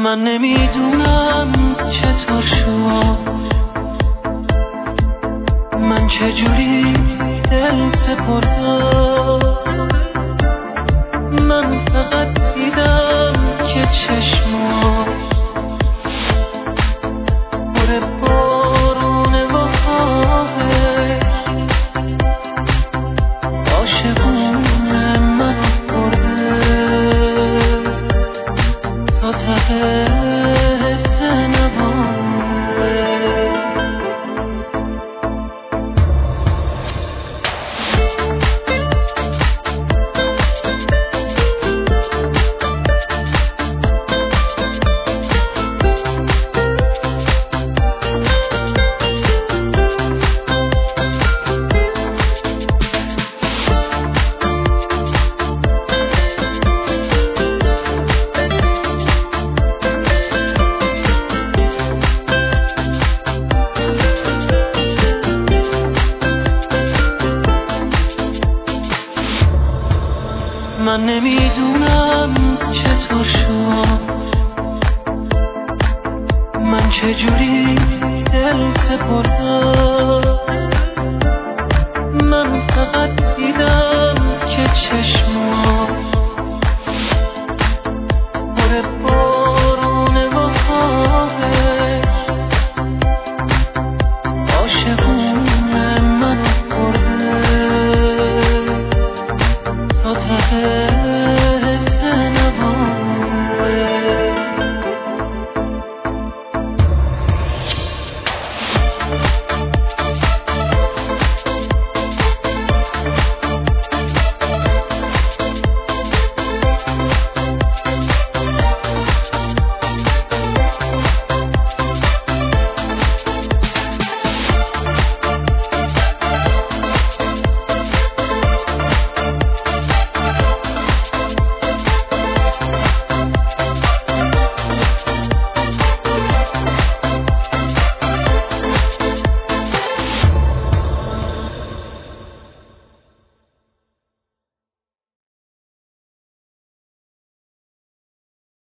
من نمیدونم چطور شد، من چجوری دل سپردم. من فقط دیدم که چشمات پر بارونه و خواهش عاشقونه من برده تا ته حس نباره. من نمیدونم چطور شد، من چجوری دل سپردم. من فقط دیدم که چشمات